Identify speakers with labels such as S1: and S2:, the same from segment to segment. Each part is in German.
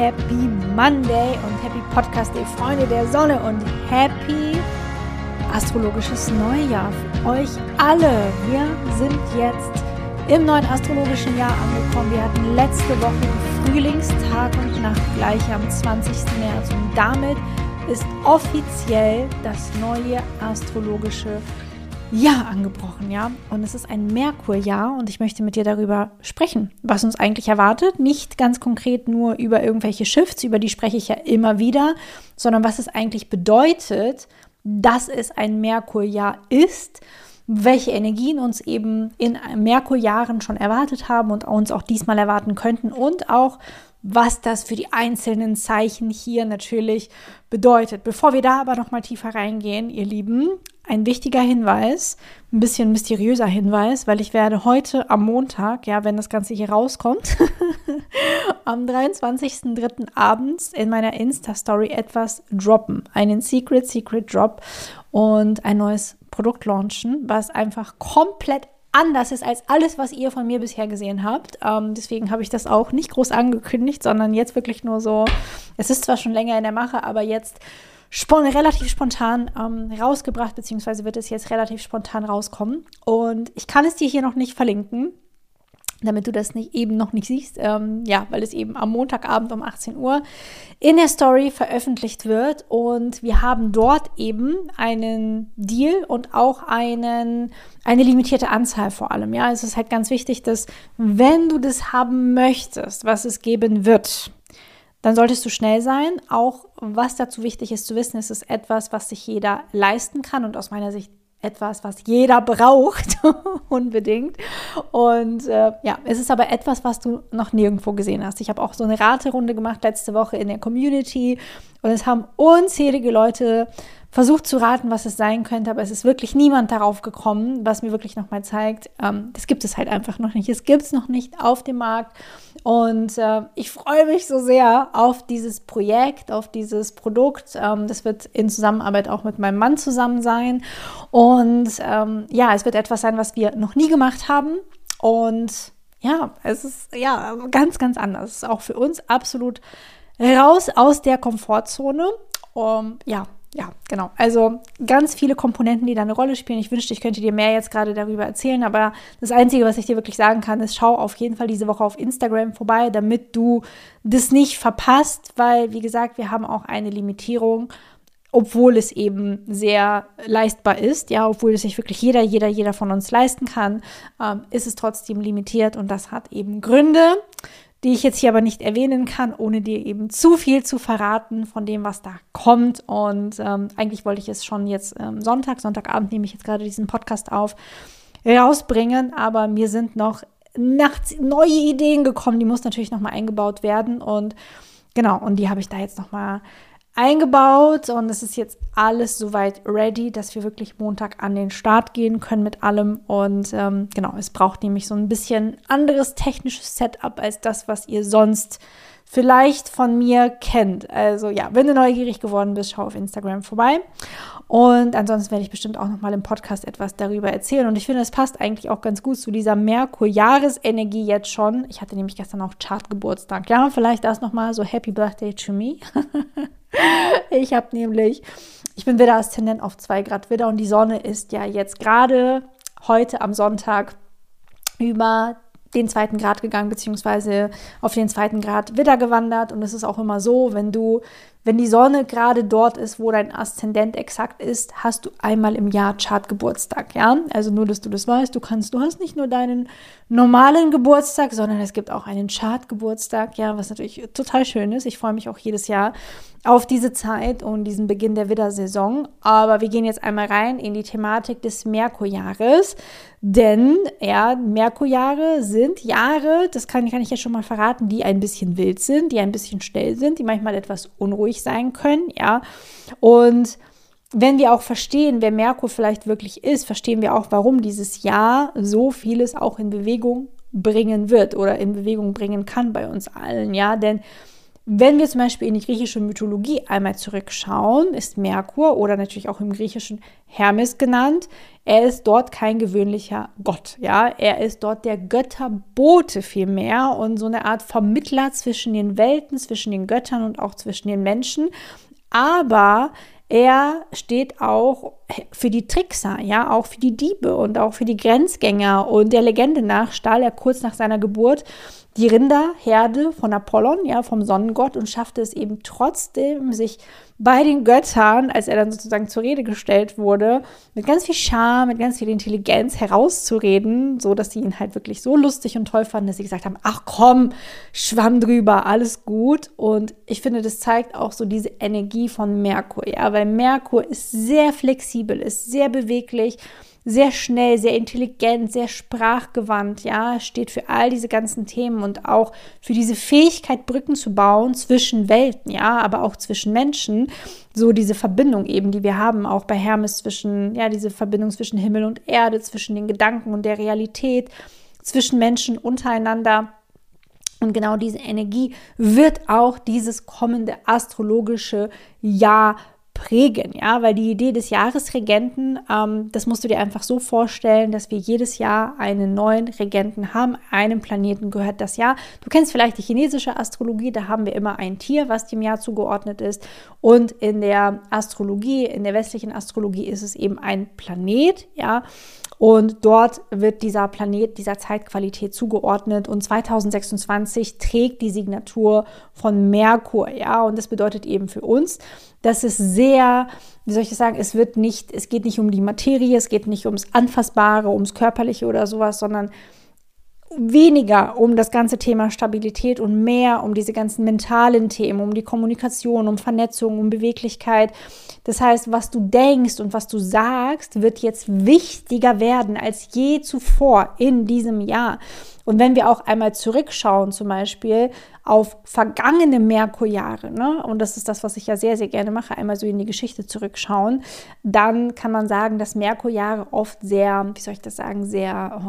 S1: Happy Monday und Happy Podcast Day, Freunde der Sonne, und Happy astrologisches Neujahr für euch alle. Wir sind jetzt im neuen astrologischen Jahr angekommen. Wir hatten letzte Woche Frühlingstag und Nacht gleich am 20. März und damit ist offiziell das neue astrologische Jahr angebrochen, ja. Und es ist ein Merkurjahr und ich möchte mit dir darüber sprechen, was uns eigentlich erwartet. Nicht ganz konkret nur über irgendwelche Shifts, über die spreche ich ja immer wieder, sondern was es eigentlich bedeutet, dass es ein Merkurjahr ist, welche Energien uns eben in Merkurjahren schon erwartet haben und uns auch diesmal erwarten könnten und auch, was das für die einzelnen Zeichen hier natürlich bedeutet. Bevor wir da aber noch mal tiefer reingehen, ihr Lieben, ein wichtiger Hinweis, ein bisschen mysteriöser Hinweis, weil ich werde heute am Montag, ja, wenn das Ganze hier rauskommt, am 23.03. abends in meiner Insta-Story etwas droppen. Einen Secret Drop und ein neues Produkt launchen, was einfach komplett anders ist als alles, was ihr von mir bisher gesehen habt. Deswegen habe ich das auch nicht groß angekündigt, sondern jetzt wirklich nur so, es ist zwar schon länger in der Mache, aber jetzt relativ spontan rausgebracht, beziehungsweise wird es jetzt relativ spontan rauskommen. Und ich kann es dir hier noch nicht verlinken, damit du das eben noch nicht siehst, weil es eben am Montagabend um 18 Uhr in der Story veröffentlicht wird. Und wir haben dort eben einen Deal und auch eine limitierte Anzahl vor allem. Ja, es ist halt ganz wichtig, dass wenn du das haben möchtest, was es geben wird, dann solltest du schnell sein. Auch was dazu wichtig ist zu wissen, ist es etwas, was sich jeder leisten kann und aus meiner Sicht etwas, was jeder braucht, unbedingt. Und es ist aber etwas, was du noch nirgendwo gesehen hast. Ich habe auch so eine Raterunde gemacht letzte Woche in der Community und es haben unzählige Leute versucht zu raten, was es sein könnte, aber es ist wirklich niemand darauf gekommen, was mir wirklich nochmal zeigt, das gibt es halt einfach noch nicht. Es gibt es noch nicht auf dem Markt und ich freue mich so sehr auf dieses Projekt, auf dieses Produkt. Das wird in Zusammenarbeit auch mit meinem Mann zusammen sein und es wird etwas sein, was wir noch nie gemacht haben und ja, es ist ganz, ganz anders. Es ist auch für uns absolut raus aus der Komfortzone. Ja, genau. Also ganz viele Komponenten, die da eine Rolle spielen. Ich wünschte, ich könnte dir mehr jetzt gerade darüber erzählen, aber das Einzige, was ich dir wirklich sagen kann, ist, schau auf jeden Fall diese Woche auf Instagram vorbei, damit du das nicht verpasst, weil, wie gesagt, wir haben auch eine Limitierung, obwohl es eben sehr leistbar ist, ja, obwohl es sich wirklich jeder von uns leisten kann, ist es trotzdem limitiert und das hat eben Gründe, die ich jetzt hier aber nicht erwähnen kann, ohne dir eben zu viel zu verraten von dem, was da kommt. Und eigentlich wollte ich es schon jetzt Sonntagabend nehme ich jetzt gerade diesen Podcast auf, rausbringen, aber mir sind noch nachts neue Ideen gekommen, die muss natürlich nochmal eingebaut werden und genau, und die habe ich da jetzt nochmal eingebaut und es ist jetzt alles soweit ready, dass wir wirklich Montag an den Start gehen können mit allem und es braucht nämlich so ein bisschen anderes technisches Setup als das, was ihr sonst vielleicht von mir kennt. Also ja, wenn du neugierig geworden bist, schau auf Instagram vorbei und ansonsten werde ich bestimmt auch nochmal im Podcast etwas darüber erzählen und ich finde, es passt eigentlich auch ganz gut zu dieser Merkur-Jahresenergie jetzt schon. Ich hatte nämlich gestern auch Chartgeburtstag. Ja, vielleicht das nochmal so Happy Birthday to me. Ich bin Widder Aszendent auf 2 Grad Widder und die Sonne ist ja jetzt gerade heute am Sonntag über den 2. Grad gegangen, beziehungsweise auf den 2. Grad Widder gewandert und es ist auch immer so, wenn die Sonne gerade dort ist, wo dein Aszendent exakt ist, hast du einmal im Jahr Chartgeburtstag, ja? Also nur, dass du das weißt, du hast nicht nur deinen normalen Geburtstag, sondern es gibt auch einen Chartgeburtstag, ja, was natürlich total schön ist. Ich freue mich auch jedes Jahr auf diese Zeit und diesen Beginn der Widdersaison. Aber wir gehen jetzt einmal rein in die Thematik des Merkurjahres, denn Merkurjahre sind Jahre, das kann ich ja schon mal verraten, die ein bisschen wild sind, die ein bisschen schnell sind, die manchmal etwas unruhig sein können, ja. Und wenn wir auch verstehen, wer Merkur vielleicht wirklich ist, verstehen wir auch, warum dieses Jahr so vieles auch in Bewegung bringen wird oder in Bewegung bringen kann bei uns allen, ja. Denn Wenn wir zum Beispiel in die griechische Mythologie einmal zurückschauen, ist Merkur oder natürlich auch im griechischen Hermes genannt. Er ist dort kein gewöhnlicher Gott, ja. Er ist dort der Götterbote vielmehr und so eine Art Vermittler zwischen den Welten, zwischen den Göttern und auch zwischen den Menschen. Aber er steht auch für die Trickser, ja, auch für die Diebe und auch für die Grenzgänger. Und der Legende nach stahl er kurz nach seiner Geburt die Rinderherde von Apollon, ja, vom Sonnengott, und schaffte es eben trotzdem, sich bei den Göttern, als er dann sozusagen zur Rede gestellt wurde, mit ganz viel Charme, mit ganz viel Intelligenz herauszureden, so dass sie ihn halt wirklich so lustig und toll fanden, dass sie gesagt haben, ach komm, schwamm drüber, alles gut. Und ich finde, das zeigt auch so diese Energie von Merkur, ja, weil Merkur ist sehr flexibel, ist sehr beweglich, sehr schnell, sehr intelligent, sehr sprachgewandt, ja, steht für all diese ganzen Themen und auch für diese Fähigkeit, Brücken zu bauen zwischen Welten, ja, aber auch zwischen Menschen, so diese Verbindung eben, die wir haben, auch bei Hermes zwischen, ja, diese Verbindung zwischen Himmel und Erde, zwischen den Gedanken und der Realität, zwischen Menschen untereinander. Und genau diese Energie wird auch dieses kommende astrologische Jahr prägen, ja, weil die Idee des Jahresregenten, das musst du dir einfach so vorstellen, dass wir jedes Jahr einen neuen Regenten haben, einem Planeten gehört das Jahr. Du kennst vielleicht die chinesische Astrologie, da haben wir immer ein Tier, was dem Jahr zugeordnet ist, und in der Astrologie, in der westlichen Astrologie ist es eben ein Planet, ja, und dort wird dieser Planet dieser Zeitqualität zugeordnet und 2026 trägt die Signatur von Merkur, ja, und das bedeutet eben für uns, dass es sehr, wie soll ich das sagen, es geht nicht um die Materie, es geht nicht ums Anfassbare, ums Körperliche oder sowas, sondern weniger um das ganze Thema Stabilität und mehr um diese ganzen mentalen Themen, um die Kommunikation, um Vernetzung, um Beweglichkeit. Das heißt, was du denkst und was du sagst, wird jetzt wichtiger werden als je zuvor in diesem Jahr. Und wenn wir auch einmal zurückschauen, zum Beispiel auf vergangene Merkurjahre, ne, und das ist das, was ich ja sehr, sehr gerne mache, einmal so in die Geschichte zurückschauen, dann kann man sagen, dass Merkurjahre oft sehr, wie soll ich das sagen, sehr,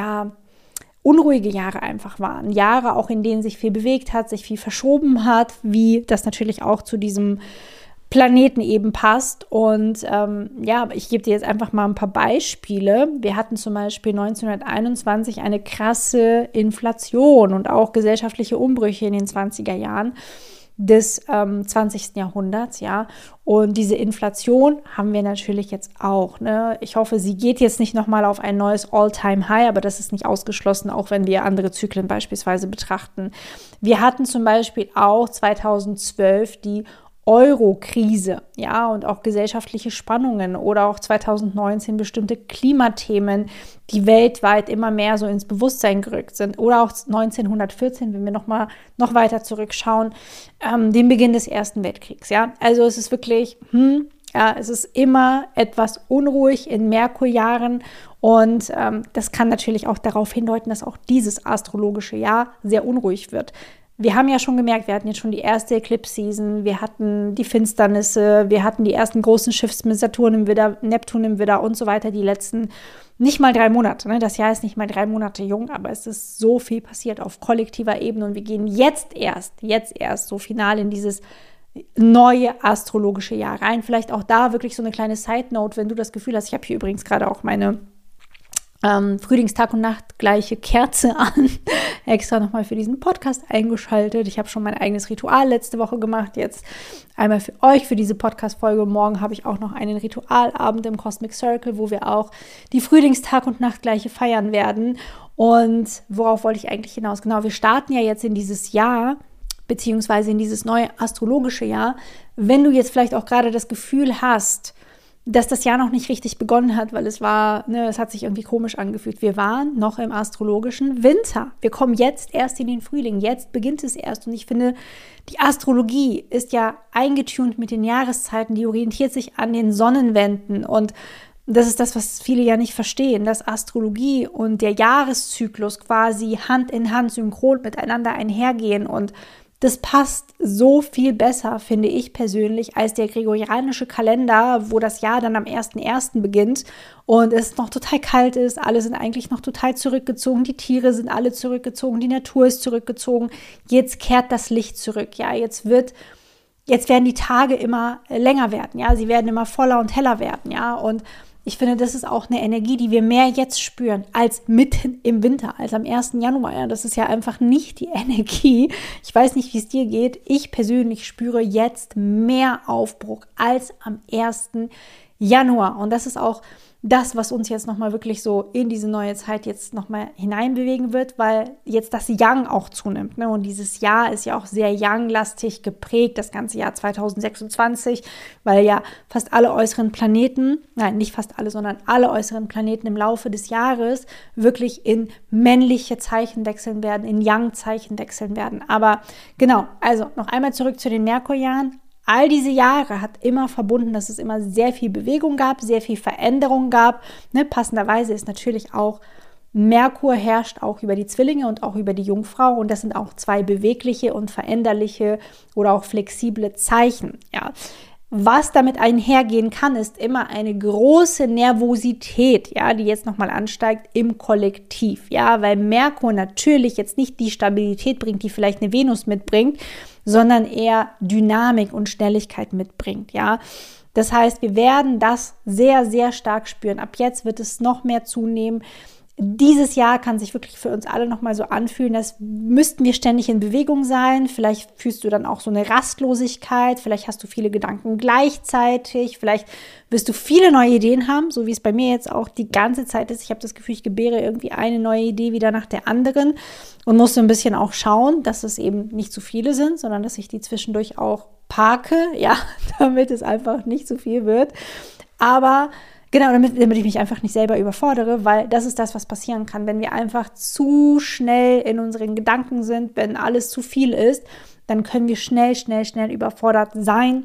S1: unruhige Jahre einfach waren. Jahre auch, in denen sich viel bewegt hat, sich viel verschoben hat, wie das natürlich auch zu diesem Planeten eben passt. Und ich gebe dir jetzt einfach mal ein paar Beispiele. Wir hatten zum Beispiel 1921 eine krasse Inflation und auch gesellschaftliche Umbrüche in den 20er Jahren des 20. Jahrhunderts, ja. Und diese Inflation haben wir natürlich jetzt auch, ne? Ich hoffe, sie geht jetzt nicht nochmal auf ein neues All-Time-High, aber das ist nicht ausgeschlossen, auch wenn wir andere Zyklen beispielsweise betrachten. Wir hatten zum Beispiel auch 2012 die Euro-Krise, ja, und auch gesellschaftliche Spannungen oder auch 2019 bestimmte Klimathemen, die weltweit immer mehr so ins Bewusstsein gerückt sind, oder auch 1914, wenn wir noch weiter zurückschauen, den Beginn des Ersten Weltkriegs, ja. Also es ist wirklich, es ist immer etwas unruhig in Merkurjahren und das kann natürlich auch darauf hindeuten, dass auch dieses astrologische Jahr sehr unruhig wird. Wir haben ja schon gemerkt, wir hatten jetzt schon die erste Eclipse-Season, wir hatten die Finsternisse, wir hatten die ersten großen Shifts mit Saturn im Widder, Neptun im Widder und so weiter, die letzten nicht mal 3 Monate. Ne? Das Jahr ist nicht mal 3 Monate jung, aber es ist so viel passiert auf kollektiver Ebene und wir gehen jetzt erst so final in dieses neue astrologische Jahr rein. Vielleicht auch da wirklich so eine kleine Side-Note, wenn du das Gefühl hast, ich habe hier übrigens gerade auch meine Frühlingstag und Nacht gleiche Kerze an, extra nochmal für diesen Podcast eingeschaltet. Ich habe schon mein eigenes Ritual letzte Woche gemacht, jetzt einmal für euch, für diese Podcast-Folge. Morgen habe ich auch noch einen Ritualabend im Cosmic Circle, wo wir auch die Frühlingstag und Nacht gleiche feiern werden. Und worauf wollte ich eigentlich hinaus? Genau, wir starten ja jetzt in dieses Jahr, beziehungsweise in dieses neue astrologische Jahr. Wenn du jetzt vielleicht auch gerade das Gefühl hast, dass das Jahr noch nicht richtig begonnen hat, weil es hat sich irgendwie komisch angefühlt. Wir waren noch im astrologischen Winter. Wir kommen jetzt erst in den Frühling. Jetzt beginnt es erst. Und ich finde, die Astrologie ist ja eingetunt mit den Jahreszeiten. Die orientiert sich an den Sonnenwänden. Und das ist das, was viele ja nicht verstehen, dass Astrologie und der Jahreszyklus quasi Hand in Hand synchron miteinander einhergehen und das passt so viel besser, finde ich persönlich, als der gregorianische Kalender, wo das Jahr dann am 1.1. beginnt und es noch total kalt ist. Alle sind eigentlich noch total zurückgezogen. Die Tiere sind alle zurückgezogen. Die Natur ist zurückgezogen. Jetzt kehrt das Licht zurück. Ja, jetzt werden die Tage immer länger werden. Ja, sie werden immer voller und heller werden. Ja, und ich finde, das ist auch eine Energie, die wir mehr jetzt spüren als mitten im Winter, als am 1. Januar. Ja, das ist ja einfach nicht die Energie. Ich weiß nicht, wie es dir geht. Ich persönlich spüre jetzt mehr Aufbruch als am 1. Januar. Und das ist auch das, was uns jetzt nochmal wirklich so in diese neue Zeit jetzt nochmal hineinbewegen wird, weil jetzt das Yang auch zunimmt. Ne? Und dieses Jahr ist ja auch sehr Yang-lastig geprägt, das ganze Jahr 2026, weil ja fast alle äußeren Planeten, nein, nicht fast alle, sondern alle äußeren Planeten im Laufe des Jahres wirklich in männliche Zeichen wechseln werden, in Yang-Zeichen wechseln werden. Aber genau, also noch einmal zurück zu den Merkurjahren. All diese Jahre hat immer verbunden, dass es immer sehr viel Bewegung gab, sehr viel Veränderung gab. Ne, passenderweise ist natürlich auch Merkur herrscht auch über die Zwillinge und auch über die Jungfrau. Und das sind auch zwei bewegliche und veränderliche oder auch flexible Zeichen. Ja. Was damit einhergehen kann, ist immer eine große Nervosität, ja, die jetzt nochmal ansteigt im Kollektiv, ja, weil Merkur natürlich jetzt nicht die Stabilität bringt, die vielleicht eine Venus mitbringt, sondern eher Dynamik und Schnelligkeit mitbringt, ja. Das heißt, wir werden das sehr, sehr stark spüren. Ab jetzt wird es noch mehr zunehmen. Dieses Jahr kann sich wirklich für uns alle nochmal so anfühlen, als müssten wir ständig in Bewegung sein. Vielleicht fühlst du dann auch so eine Rastlosigkeit, vielleicht hast du viele Gedanken gleichzeitig, vielleicht wirst du viele neue Ideen haben, so wie es bei mir jetzt auch die ganze Zeit ist. Ich habe das Gefühl, ich gebäre irgendwie eine neue Idee wieder nach der anderen und muss so ein bisschen auch schauen, dass es eben nicht zu viele sind, sondern dass ich die zwischendurch auch parke, ja, damit es einfach nicht zu viel wird. Aber genau, damit ich mich einfach nicht selber überfordere, weil das ist das, was passieren kann, wenn wir einfach zu schnell in unseren Gedanken sind, wenn alles zu viel ist, dann können wir schnell überfordert sein.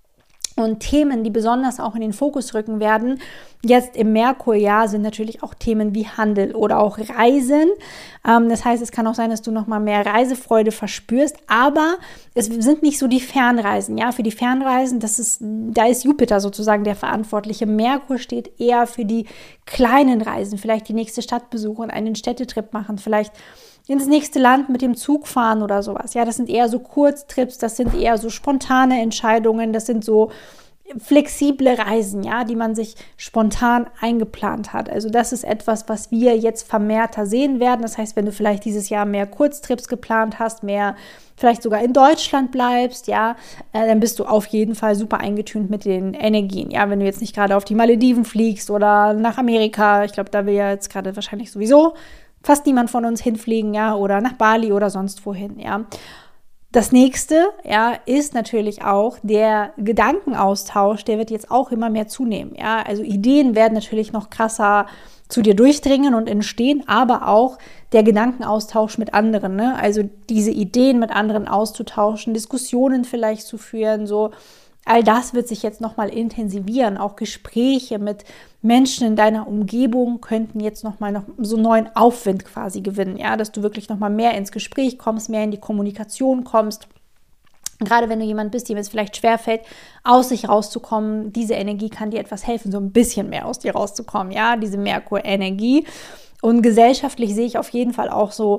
S1: Und Themen, die besonders auch in den Fokus rücken werden, jetzt im Merkurjahr, sind natürlich auch Themen wie Handel oder auch Reisen. Das heißt, es kann auch sein, dass du nochmal mehr Reisefreude verspürst, aber es sind nicht so die Fernreisen. Ja, für die Fernreisen, da ist Jupiter sozusagen der Verantwortliche. Merkur steht eher für die kleinen Reisen, vielleicht die nächste Stadt besuchen, einen Städtetrip machen, vielleicht ins nächste Land mit dem Zug fahren oder sowas. Ja, das sind eher so Kurztrips, das sind eher so spontane Entscheidungen, das sind so flexible Reisen, ja, die man sich spontan eingeplant hat. Also das ist etwas, was wir jetzt vermehrter sehen werden. Das heißt, wenn du vielleicht dieses Jahr mehr Kurztrips geplant hast, mehr vielleicht sogar in Deutschland bleibst, ja, dann bist du auf jeden Fall super eingetünt mit den Energien. Ja, wenn du jetzt nicht gerade auf die Malediven fliegst oder nach Amerika, ich glaube, da will ja jetzt gerade wahrscheinlich sowieso fast niemand von uns hinfliegen, ja, oder nach Bali oder sonst wohin, ja. Das nächste, ja, ist natürlich auch der Gedankenaustausch, der wird jetzt auch immer mehr zunehmen, ja. Also Ideen werden natürlich noch krasser zu dir durchdringen und entstehen, aber auch der Gedankenaustausch mit anderen, ne? Also diese Ideen mit anderen auszutauschen, Diskussionen vielleicht zu führen, so. All das wird sich jetzt nochmal intensivieren. Auch Gespräche mit Menschen in deiner Umgebung könnten jetzt nochmal so neuen Aufwind quasi gewinnen, ja, dass du wirklich nochmal mehr ins Gespräch kommst, mehr in die Kommunikation kommst. Gerade wenn du jemand bist, dem es vielleicht schwerfällt, aus sich rauszukommen, diese Energie kann dir etwas helfen, so ein bisschen mehr aus dir rauszukommen, ja, diese Merkur-Energie. Und gesellschaftlich sehe ich auf jeden Fall auch so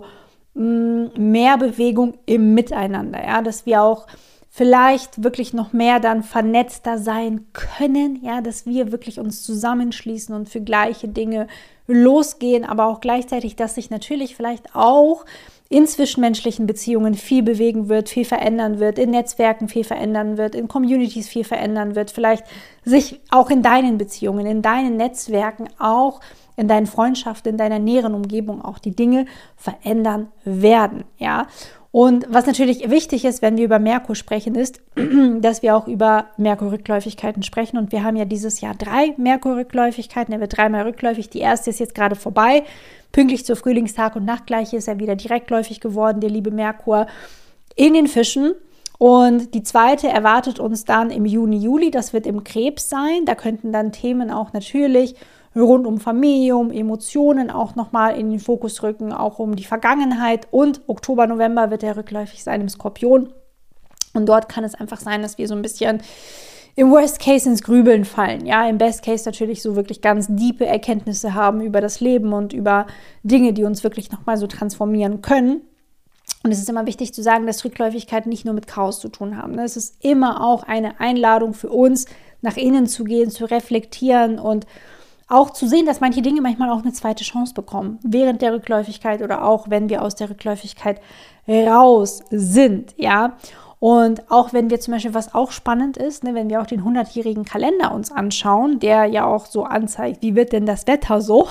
S1: mehr Bewegung im Miteinander, ja, dass wir auch vielleicht wirklich noch mehr dann vernetzter sein können, ja, dass wir wirklich uns zusammenschließen und für gleiche Dinge losgehen, aber auch gleichzeitig, dass sich natürlich vielleicht auch in zwischenmenschlichen Beziehungen viel bewegen wird, viel verändern wird, in Netzwerken viel verändern wird, in Communities viel verändern wird, vielleicht sich auch in deinen Beziehungen, in deinen Netzwerken, auch in deinen Freundschaften, in deiner näheren Umgebung auch die Dinge verändern werden, ja. Und was natürlich wichtig ist, wenn wir über Merkur sprechen, ist, dass wir auch über Merkur-Rückläufigkeiten sprechen. Und wir haben ja dieses Jahr 3 Merkur-Rückläufigkeiten. Er wird 3-mal rückläufig. Die erste ist jetzt gerade vorbei. Pünktlich zur Frühlingstag- und Nachtgleiche ist er wieder direktläufig geworden, der liebe Merkur, in den Fischen. Und die zweite erwartet uns dann im Juni, Juli. Das wird im Krebs sein. Da könnten dann Themen auch natürlich rund um Familie, um Emotionen auch nochmal in den Fokus rücken, auch um die Vergangenheit. Und Oktober, November wird er rückläufig sein im Skorpion. Und dort kann es einfach sein, dass wir so ein bisschen im Worst Case ins Grübeln fallen. Ja, im Best Case natürlich so wirklich ganz tiefe Erkenntnisse haben über das Leben und über Dinge, die uns wirklich nochmal so transformieren können. Und es ist immer wichtig zu sagen, dass Rückläufigkeiten nicht nur mit Chaos zu tun haben. Es ist immer auch eine Einladung für uns, nach innen zu gehen, zu reflektieren und auch zu sehen, dass manche Dinge manchmal auch eine zweite Chance bekommen, während der Rückläufigkeit oder auch, wenn wir aus der Rückläufigkeit raus sind, ja. Und auch wenn wir zum Beispiel, was auch spannend ist, ne, wenn wir auch den 100-jährigen Kalender uns anschauen, der ja auch so anzeigt, wie wird denn das Wetter so?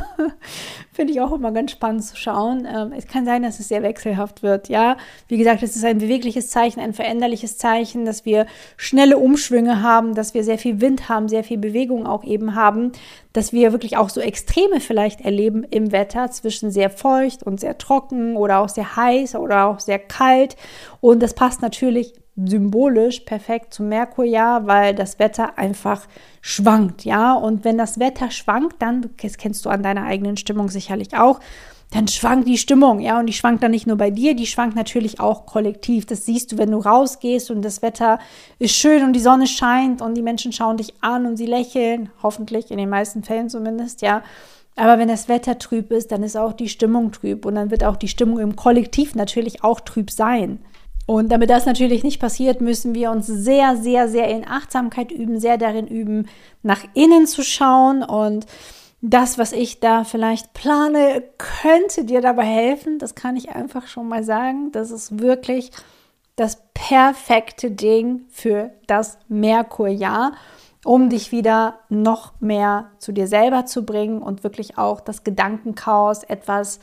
S1: Finde ich auch immer ganz spannend zu schauen. Es kann sein, dass es sehr wechselhaft wird, ja. Wie gesagt, es ist ein bewegliches Zeichen, ein veränderliches Zeichen, dass wir schnelle Umschwünge haben, dass wir sehr viel Wind haben, sehr viel Bewegung auch eben haben, dass wir wirklich auch so Extreme vielleicht erleben im Wetter zwischen sehr feucht und sehr trocken oder auch sehr heiß oder auch sehr kalt. Und das passt natürlich symbolisch perfekt zum Merkurjahr, weil das Wetter einfach schwankt, ja. Und wenn das Wetter schwankt, dann, das kennst du an deiner eigenen Stimmung sicherlich auch, dann schwankt die Stimmung, ja. Und die schwankt dann nicht nur bei dir, die schwankt natürlich auch kollektiv. Das siehst du, wenn du rausgehst und das Wetter ist schön und die Sonne scheint und die Menschen schauen dich an und sie lächeln, hoffentlich, in den meisten Fällen zumindest, ja. Aber wenn das Wetter trüb ist, dann ist auch die Stimmung trüb und dann wird auch die Stimmung im Kollektiv natürlich auch trüb sein. Und damit das natürlich nicht passiert, müssen wir uns sehr, sehr, sehr in Achtsamkeit üben, sehr darin üben, nach innen zu schauen. Und das, was ich da vielleicht plane, könnte dir dabei helfen. Das kann ich einfach schon mal sagen. Das ist wirklich das perfekte Ding für das Merkurjahr, um dich wieder noch mehr zu dir selber zu bringen und wirklich auch das Gedankenchaos etwas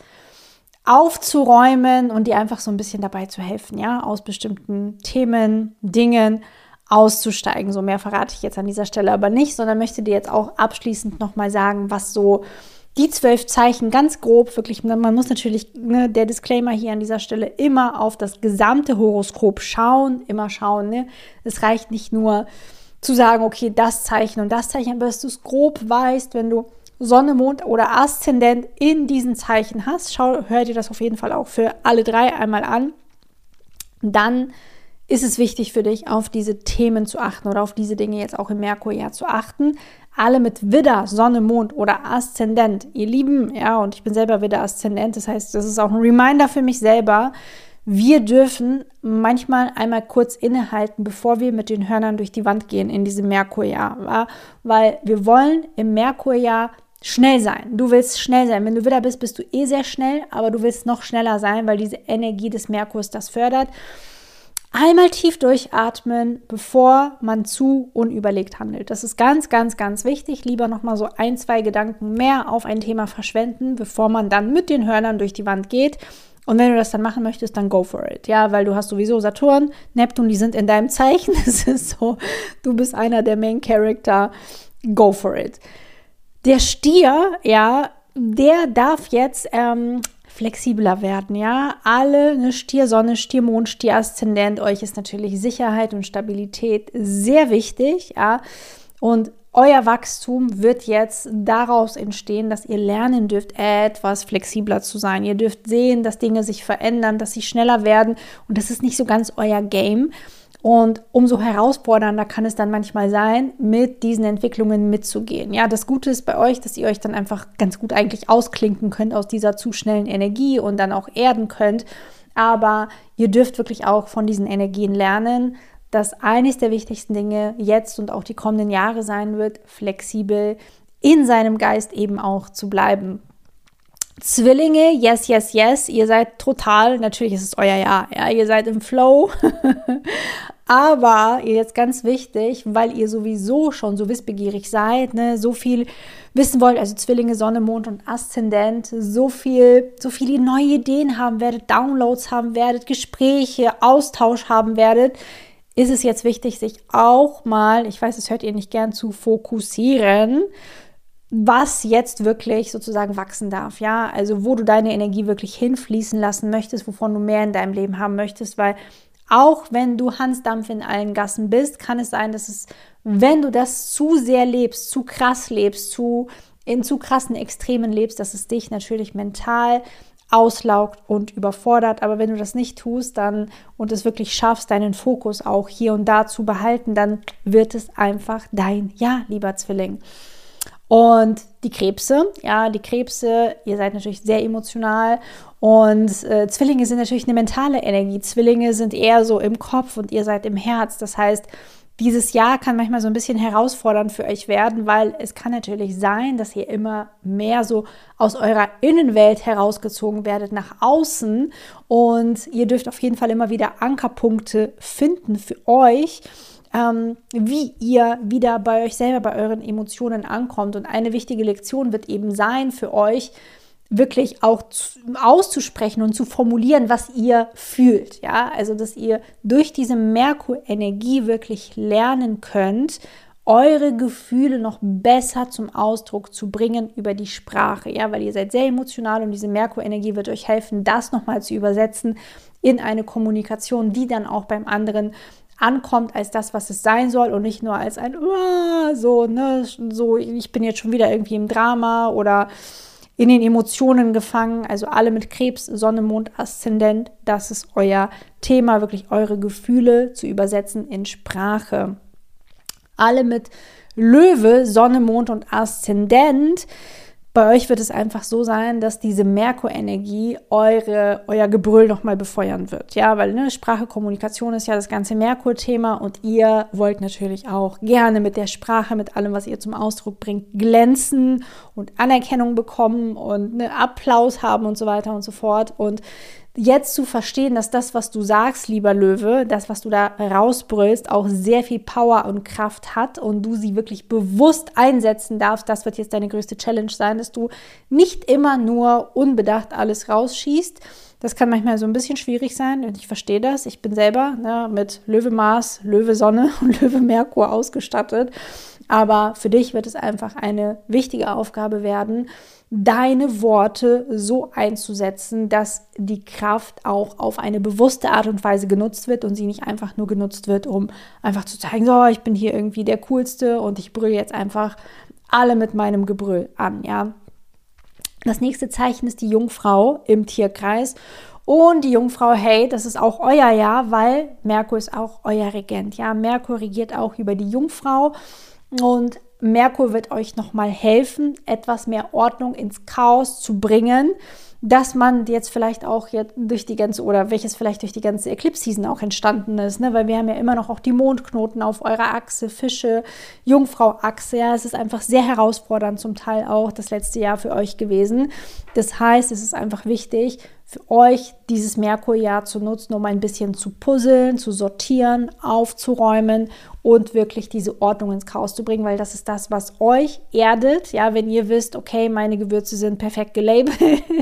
S1: aufzuräumen und dir einfach so ein bisschen dabei zu helfen, ja, aus bestimmten Themen, Dingen auszusteigen. So mehr verrate ich jetzt an dieser Stelle aber nicht, sondern möchte dir jetzt auch abschließend nochmal sagen, was so die 12 Zeichen ganz grob wirklich, man muss natürlich, ne, der Disclaimer hier an dieser Stelle, immer auf das gesamte Horoskop schauen, immer schauen, ne, es reicht nicht nur zu sagen, okay, das Zeichen und das Zeichen, aber dass du es grob weißt, wenn du Sonne, Mond oder Aszendent in diesen Zeichen hast, hör dir das auf jeden Fall auch für alle 3 einmal an, dann ist es wichtig für dich, auf diese Themen zu achten oder auf diese Dinge jetzt auch im Merkurjahr zu achten. Alle mit Widder, Sonne, Mond oder Aszendent, ihr Lieben, ja, und ich bin selber Widder Aszendent, das heißt, das ist auch ein Reminder für mich selber, wir dürfen manchmal einmal kurz innehalten, bevor wir mit den Hörnern durch die Wand gehen in diesem Merkurjahr, ja? Weil wir wollen im Merkurjahr schnell sein. Du willst schnell sein. Wenn du Widder bist, bist du eh sehr schnell, aber du willst noch schneller sein, weil diese Energie des Merkurs das fördert. Einmal tief durchatmen, bevor man zu unüberlegt handelt. Das ist ganz, ganz, ganz wichtig. Lieber nochmal so 1, 2 Gedanken mehr auf ein Thema verschwenden, bevor man dann mit den Hörnern durch die Wand geht. Und wenn du das dann machen möchtest, dann go for it. Ja, weil du hast sowieso Saturn, Neptun, die sind in deinem Zeichen. Es ist so, du bist einer der Main Character. Go for it. Der Stier, ja, der darf jetzt flexibler werden, ja. Alle, ne, Stier, Sonne, Stier, Mond, Stier, Aszendent, euch ist natürlich Sicherheit und Stabilität sehr wichtig, ja. Und euer Wachstum wird jetzt daraus entstehen, dass ihr lernen dürft, etwas flexibler zu sein. Ihr dürft sehen, dass Dinge sich verändern, dass sie schneller werden und das ist nicht so ganz euer Game. Und umso herausfordernder kann es dann manchmal sein, mit diesen Entwicklungen mitzugehen. Ja, das Gute ist bei euch, dass ihr euch dann einfach ganz gut eigentlich ausklinken könnt aus dieser zu schnellen Energie und dann auch erden könnt. Aber ihr dürft wirklich auch von diesen Energien lernen, dass eines der wichtigsten Dinge jetzt und auch die kommenden Jahre sein wird, flexibel in seinem Geist eben auch zu bleiben. Zwillinge, yes, yes, yes, ihr seid total, natürlich ist es euer Jahr, ja, ihr seid im Flow, aber jetzt ganz wichtig, weil ihr sowieso schon so wissbegierig seid, ne, so viel wissen wollt, also Zwillinge, Sonne, Mond und Aszendent, so viele neue Ideen haben werdet, Downloads haben werdet, Gespräche, Austausch haben werdet, ist es jetzt wichtig, sich auch mal, ich weiß, das hört ihr nicht gern, zu fokussieren, was jetzt wirklich sozusagen wachsen darf, ja, also wo du deine Energie wirklich hinfließen lassen möchtest, wovon du mehr in deinem Leben haben möchtest, weil auch wenn du Hansdampf in allen Gassen bist, kann es sein, dass es, wenn du das zu sehr lebst, zu krass lebst, zu in zu krassen Extremen lebst, dass es dich natürlich mental auslaugt und überfordert. Aber wenn du das nicht tust dann und es wirklich schaffst, deinen Fokus auch hier und da zu behalten, dann wird es einfach dein Ja, lieber Zwilling. Und die Krebse, ihr seid natürlich sehr emotional und Zwillinge sind natürlich eine mentale Energie. Zwillinge sind eher so im Kopf und ihr seid im Herz. Das heißt, dieses Jahr kann manchmal so ein bisschen herausfordernd für euch werden, weil es kann natürlich sein, dass ihr immer mehr so aus eurer Innenwelt herausgezogen werdet nach außen und ihr dürft auf jeden Fall immer wieder Ankerpunkte finden für euch, wie ihr wieder bei euch selber, bei euren Emotionen ankommt. Und eine wichtige Lektion wird eben sein für euch, wirklich auch auszusprechen und zu formulieren, was ihr fühlt. Ja, also dass ihr durch diese Merkur-Energie wirklich lernen könnt, eure Gefühle noch besser zum Ausdruck zu bringen über die Sprache. Ja, weil ihr seid sehr emotional und diese Merkur-Energie wird euch helfen, das nochmal zu übersetzen in eine Kommunikation, die dann auch beim anderen ankommt als das, was es sein soll und nicht nur als ein so ich bin jetzt schon wieder irgendwie im Drama oder in den Emotionen gefangen. Also alle mit Krebs, Sonne, Mond, Aszendent, das ist euer Thema, wirklich eure Gefühle zu übersetzen in Sprache. Alle mit Löwe, Sonne, Mond und Aszendent, bei euch wird es einfach so sein, dass diese Merkur-Energie euer Gebrüll nochmal befeuern wird. Ja, weil Sprache, Kommunikation ist ja das ganze Merkur-Thema und ihr wollt natürlich auch gerne mit der Sprache, mit allem, was ihr zum Ausdruck bringt, glänzen und Anerkennung bekommen und Applaus haben und so weiter und so fort. Und jetzt zu verstehen, dass das, was du sagst, lieber Löwe, das, was du da rausbrüllst, auch sehr viel Power und Kraft hat und du sie wirklich bewusst einsetzen darfst, das wird jetzt deine größte Challenge sein, dass du nicht immer nur unbedacht alles rausschießt. Das kann manchmal so ein bisschen schwierig sein und ich verstehe das. Ich bin selber mit Löwe Mars, Löwe Sonne und Löwe Merkur ausgestattet. Aber für dich wird es einfach eine wichtige Aufgabe werden, deine Worte so einzusetzen, dass die Kraft auch auf eine bewusste Art und Weise genutzt wird und sie nicht einfach nur genutzt wird, um einfach zu zeigen, so, ich bin hier irgendwie der Coolste und ich brülle jetzt einfach alle mit meinem Gebrüll an, ja. Das nächste Zeichen ist die Jungfrau im Tierkreis. Und die Jungfrau, hey, das ist auch euer Jahr, weil Merkur ist auch euer Regent. Ja, Merkur regiert auch über die Jungfrau und Merkur wird euch nochmal helfen, etwas mehr Ordnung ins Chaos zu bringen, dass man jetzt vielleicht auch jetzt durch die ganze, oder welches vielleicht durch die ganze Eclipse-Season auch entstanden ist, weil wir haben ja immer noch auch die Mondknoten auf eurer Achse, Fische, Jungfrau-Achse, ja, es ist einfach sehr herausfordernd zum Teil auch das letzte Jahr für euch gewesen. Das heißt, es ist einfach wichtig, für euch dieses Merkurjahr zu nutzen, um ein bisschen zu puzzeln, zu sortieren, aufzuräumen und wirklich diese Ordnung ins Chaos zu bringen, weil das ist das, was euch erdet. Ja, wenn ihr wisst, okay, meine Gewürze sind perfekt gelabelt,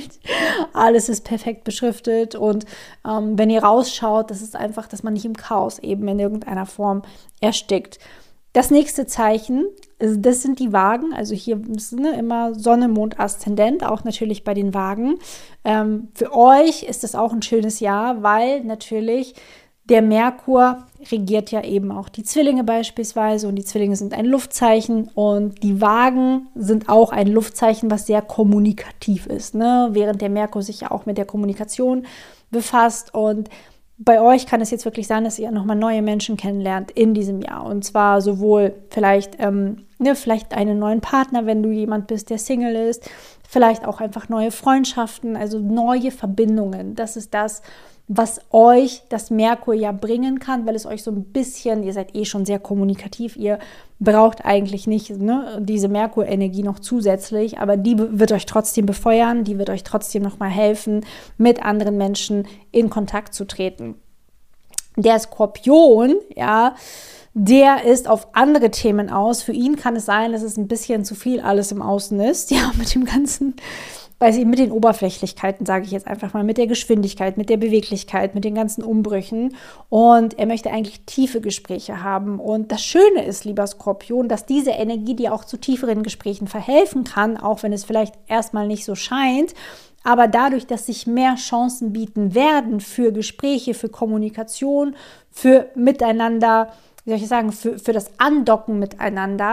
S1: alles ist perfekt beschriftet und wenn ihr rausschaut, das ist einfach, dass man nicht im Chaos eben in irgendeiner Form erstickt. Das nächste Zeichen, das sind die Wagen, also hier ist immer Sonne, Mond, Aszendent, auch natürlich bei den Wagen. Für euch ist das auch ein schönes Jahr, weil natürlich der Merkur regiert ja eben auch die Zwillinge beispielsweise und die Zwillinge sind ein Luftzeichen und die Wagen sind auch ein Luftzeichen, was sehr kommunikativ ist, während der Merkur sich ja auch mit der Kommunikation befasst und bei euch kann es jetzt wirklich sein, dass ihr nochmal neue Menschen kennenlernt in diesem Jahr. Und zwar sowohl vielleicht, vielleicht einen neuen Partner, wenn du jemand bist, der Single ist. Vielleicht auch einfach neue Freundschaften, also neue Verbindungen. Das ist das, was euch das Merkurjahr bringen kann, weil es euch so ein bisschen, ihr seid eh schon sehr kommunikativ, ihr braucht eigentlich nicht diese Merkur-Energie noch zusätzlich, aber die wird euch trotzdem befeuern, die wird euch trotzdem nochmal helfen, mit anderen Menschen in Kontakt zu treten. Der Skorpion, ja, der ist auf andere Themen aus. Für ihn kann es sein, dass es ein bisschen zu viel alles im Außen ist, ja, mit dem ganzen, mit den Oberflächlichkeiten, sage ich jetzt einfach mal, mit der Geschwindigkeit, mit der Beweglichkeit, mit den ganzen Umbrüchen. Und er möchte eigentlich tiefe Gespräche haben. Und das Schöne ist, lieber Skorpion, dass diese Energie dir auch zu tieferen Gesprächen verhelfen kann, auch wenn es vielleicht erstmal nicht so scheint. Aber dadurch, dass sich mehr Chancen bieten werden für Gespräche, für Kommunikation, für Miteinander, wie soll ich sagen, für das Andocken miteinander,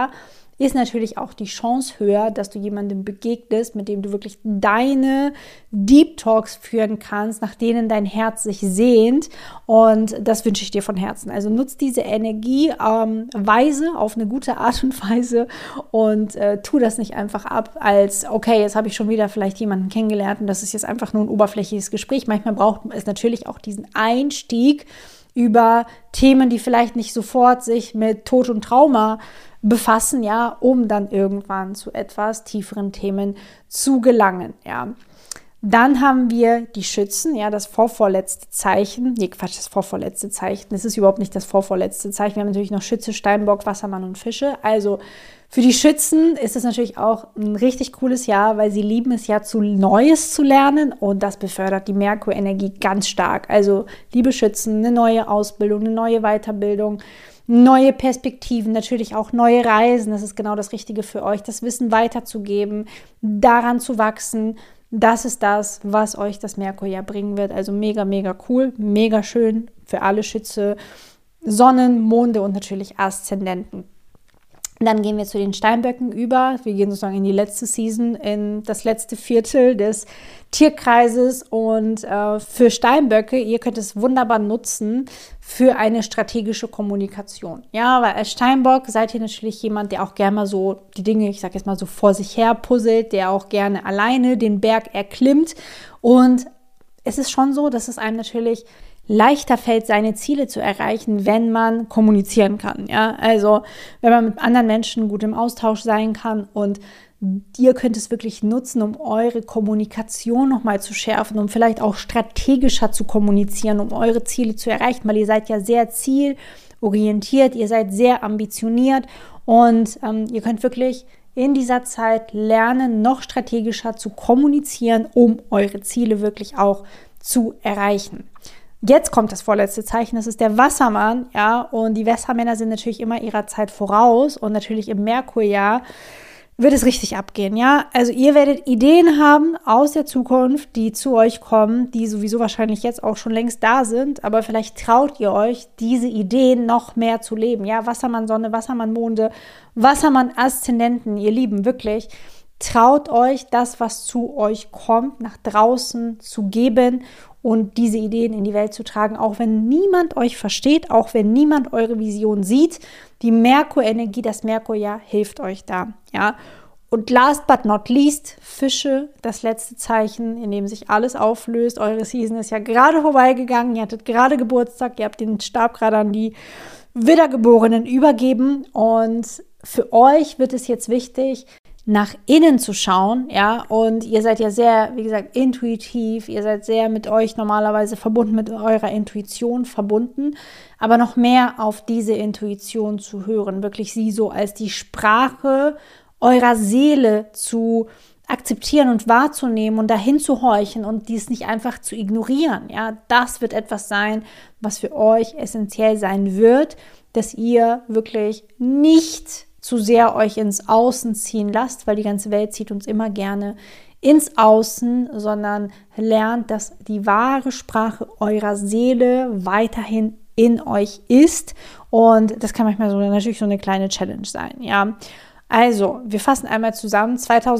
S1: ist natürlich auch die Chance höher, dass du jemandem begegnest, mit dem du wirklich deine Deep Talks führen kannst, nach denen dein Herz sich sehnt. Und das wünsche ich dir von Herzen. Also nutz diese Energie weise, auf eine gute Art und Weise und tu das nicht einfach ab als, okay, jetzt habe ich schon wieder vielleicht jemanden kennengelernt und das ist jetzt einfach nur ein oberflächliches Gespräch. Manchmal braucht es natürlich auch diesen Einstieg über Themen, die vielleicht nicht sofort sich mit Tod und Trauma befassen, ja, um dann irgendwann zu etwas tieferen Themen zu gelangen, ja. Dann haben wir die Schützen, ja, das vorvorletzte Zeichen. Nee, Quatsch, das vorvorletzte Zeichen. Das ist überhaupt nicht das vorvorletzte Zeichen. Wir haben natürlich noch Schütze, Steinbock, Wassermann und Fische. Also für die Schützen ist es natürlich auch ein richtig cooles Jahr, weil sie lieben es ja, Neues zu lernen und das befördert die Merkur-Energie ganz stark. Also liebe Schützen, eine neue Ausbildung, eine neue Weiterbildung, neue Perspektiven, natürlich auch neue Reisen. Das ist genau das Richtige für euch, das Wissen weiterzugeben, daran zu wachsen. Das ist das, was euch das Merkurjahr bringen wird. Also mega, mega cool, mega schön für alle Schütze, Sonnen, Monde und natürlich Aszendenten. Dann gehen wir zu den Steinböcken über. Wir gehen sozusagen in die letzte Season, in das letzte Viertel des Tierkreises. Und für Steinböcke, ihr könnt es wunderbar nutzen für eine strategische Kommunikation. Ja, weil als Steinbock seid ihr natürlich jemand, der auch gerne mal so die Dinge, ich sage jetzt mal so vor sich her puzzelt, der auch gerne alleine den Berg erklimmt. Und es ist schon so, dass es einem natürlich leichter fällt, seine Ziele zu erreichen, wenn man kommunizieren kann. Ja? Also wenn man mit anderen Menschen gut im Austausch sein kann und ihr könnt es wirklich nutzen, um eure Kommunikation nochmal zu schärfen, um vielleicht auch strategischer zu kommunizieren, um eure Ziele zu erreichen, weil ihr seid ja sehr zielorientiert, ihr seid sehr ambitioniert und ihr könnt wirklich in dieser Zeit lernen, noch strategischer zu kommunizieren, um eure Ziele wirklich auch zu erreichen. Jetzt kommt das vorletzte Zeichen, das ist der Wassermann, ja, und die Wassermänner sind natürlich immer ihrer Zeit voraus und natürlich im Merkurjahr wird es richtig abgehen, ja. Also ihr werdet Ideen haben aus der Zukunft, die zu euch kommen, die sowieso wahrscheinlich jetzt auch schon längst da sind, aber vielleicht traut ihr euch, diese Ideen noch mehr zu leben, ja. Wassermann Sonne, Wassermann Monde, Wassermann Aszendenten, ihr Lieben, wirklich. Traut euch, das, was zu euch kommt, nach draußen zu geben und diese Ideen in die Welt zu tragen, auch wenn niemand euch versteht, auch wenn niemand eure Vision sieht. Die Merkur-Energie, das Merkurjahr hilft euch da, ja. Und last but not least, Fische, das letzte Zeichen, in dem sich alles auflöst. Eure Season ist ja gerade vorbeigegangen, ihr hattet gerade Geburtstag, ihr habt den Stab gerade an die Wiedergeborenen übergeben und für euch wird es jetzt wichtig, nach innen zu schauen, ja, und ihr seid ja sehr, wie gesagt, intuitiv, ihr seid sehr mit euch normalerweise verbunden, mit eurer Intuition verbunden, aber noch mehr auf diese Intuition zu hören, wirklich sie so als die Sprache eurer Seele zu akzeptieren und wahrzunehmen und dahin zu horchen und dies nicht einfach zu ignorieren, ja, das wird etwas sein, was für euch essentiell sein wird, dass ihr wirklich nicht zu sehr euch ins Außen ziehen lasst, weil die ganze Welt zieht uns immer gerne ins Außen, sondern lernt, dass die wahre Sprache eurer Seele weiterhin in euch ist und das kann manchmal so natürlich so eine kleine Challenge sein, ja. Also, wir fassen einmal zusammen,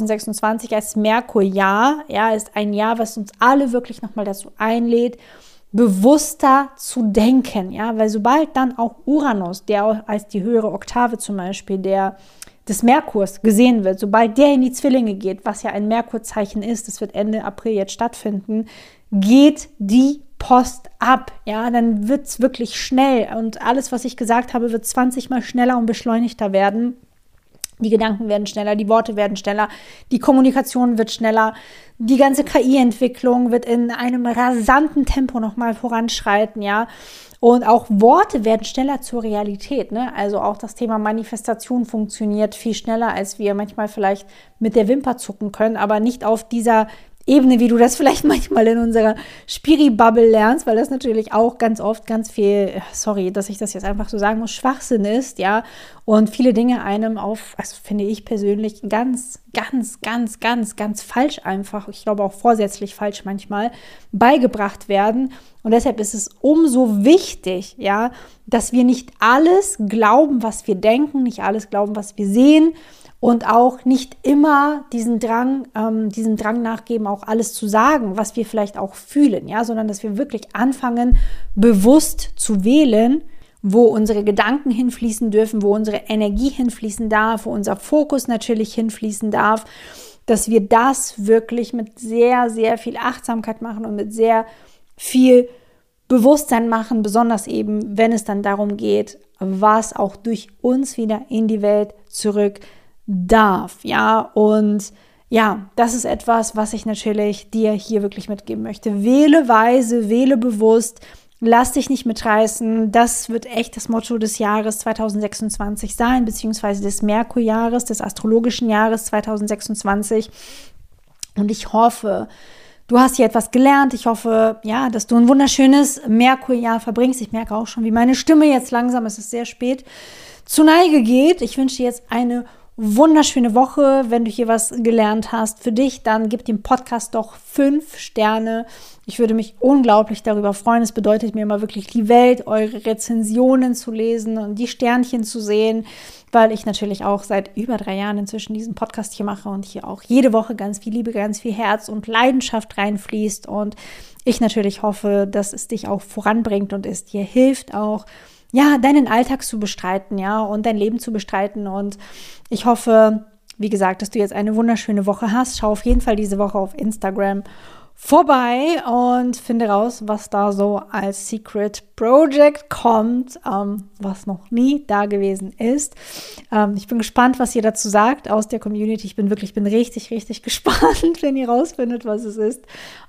S1: 2026 als Merkurjahr, ja, ist ein Jahr, was uns alle wirklich nochmal dazu einlädt, bewusster zu denken, ja, weil sobald dann auch Uranus, der auch als die höhere Oktave zum Beispiel des Merkurs gesehen wird, sobald der in die Zwillinge geht, was ja ein Merkurzeichen ist, das wird Ende April jetzt stattfinden, geht die Post ab, ja, dann wird es wirklich schnell und alles, was ich gesagt habe, wird 20 Mal schneller und beschleunigter werden. Die Gedanken werden schneller, die Worte werden schneller, die Kommunikation wird schneller, die ganze KI-Entwicklung wird in einem rasanten Tempo nochmal voranschreiten, ja. Und auch Worte werden schneller zur Realität, ne? Also auch das Thema Manifestation funktioniert viel schneller, als wir manchmal vielleicht mit der Wimper zucken können, aber nicht auf dieser Ebene, wie du das vielleicht manchmal in unserer Spiri-Bubble lernst, weil das natürlich auch ganz oft ganz viel, sorry, dass ich das jetzt einfach so sagen muss, Schwachsinn ist, ja, und viele Dinge einem also finde ich persönlich ganz falsch einfach, ich glaube auch vorsätzlich falsch manchmal, beigebracht werden. Und deshalb ist es umso wichtig, ja, dass wir nicht alles glauben, was wir denken, nicht alles glauben, was wir sehen, und auch nicht immer diesem Drang nachgeben, auch alles zu sagen, was wir vielleicht auch fühlen, ja, sondern dass wir wirklich anfangen, bewusst zu wählen, wo unsere Gedanken hinfließen dürfen, wo unsere Energie hinfließen darf, wo unser Fokus natürlich hinfließen darf, dass wir das wirklich mit sehr, sehr viel Achtsamkeit machen und mit sehr viel Bewusstsein machen, besonders eben, wenn es dann darum geht, was auch durch uns wieder in die Welt zurück darf, ja, und ja, das ist etwas, was ich natürlich dir hier wirklich mitgeben möchte. Wähle weise, wähle bewusst, lass dich nicht mitreißen, das wird echt das Motto des Jahres 2026 sein, beziehungsweise des Merkurjahres, des astrologischen Jahres 2026, und ich hoffe, du hast hier etwas gelernt. Ich hoffe, ja, dass du ein wunderschönes Merkurjahr verbringst. Ich merke auch schon, wie meine Stimme jetzt langsam, es ist sehr spät, zur Neige geht. Ich wünsche dir jetzt eine wunderschöne Woche. Wenn du hier was gelernt hast für dich, dann gib dem Podcast doch 5 Sterne. Ich würde mich unglaublich darüber freuen. Es bedeutet mir immer wirklich die Welt, eure Rezensionen zu lesen und die Sternchen zu sehen, weil ich natürlich auch seit über 3 Jahren inzwischen diesen Podcast hier mache und hier auch jede Woche ganz viel Liebe, ganz viel Herz und Leidenschaft reinfließt. Und ich natürlich hoffe, dass es dich auch voranbringt und es dir hilft, auch ja, deinen Alltag zu bestreiten, ja, und dein Leben zu bestreiten. Und ich hoffe, wie gesagt, dass du jetzt eine wunderschöne Woche hast. Schau auf jeden Fall diese Woche auf Instagram vorbei und finde raus, was da so als Secret Project kommt, was noch nie da gewesen ist. Ich bin gespannt, was ihr dazu sagt aus der Community. Ich bin richtig gespannt, wenn ihr rausfindet, was es ist.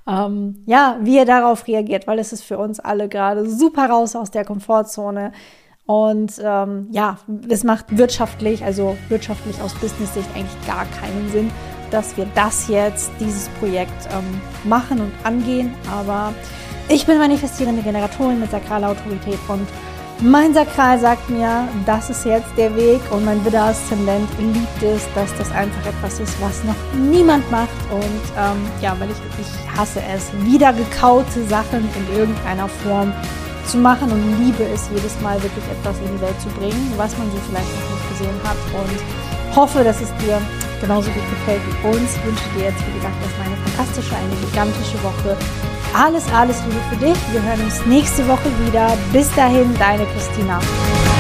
S1: Ja, wie ihr darauf reagiert, weil es ist für uns alle gerade super raus aus der Komfortzone. Und ja, es macht wirtschaftlich aus Business-Sicht eigentlich gar keinen Sinn, dass wir dieses Projekt machen und angehen. Aber ich bin manifestierende Generatorin mit sakraler Autorität und mein Sakral sagt mir, das ist jetzt der Weg, und mein Widder-Aszendent liebt es, dass das einfach etwas ist, was noch niemand macht. Und ja, weil ich hasse es, wieder gekaute Sachen in irgendeiner Form zu machen und liebe es jedes Mal wirklich etwas in die Welt zu bringen, was man so vielleicht noch nicht gesehen hat, und hoffe, dass es dir genauso gut gefällt wie uns. Ich wünsche dir jetzt, wie gesagt, erstmal eine gigantische Woche. Alles Liebe für dich. Wir hören uns nächste Woche wieder. Bis dahin, deine Christina.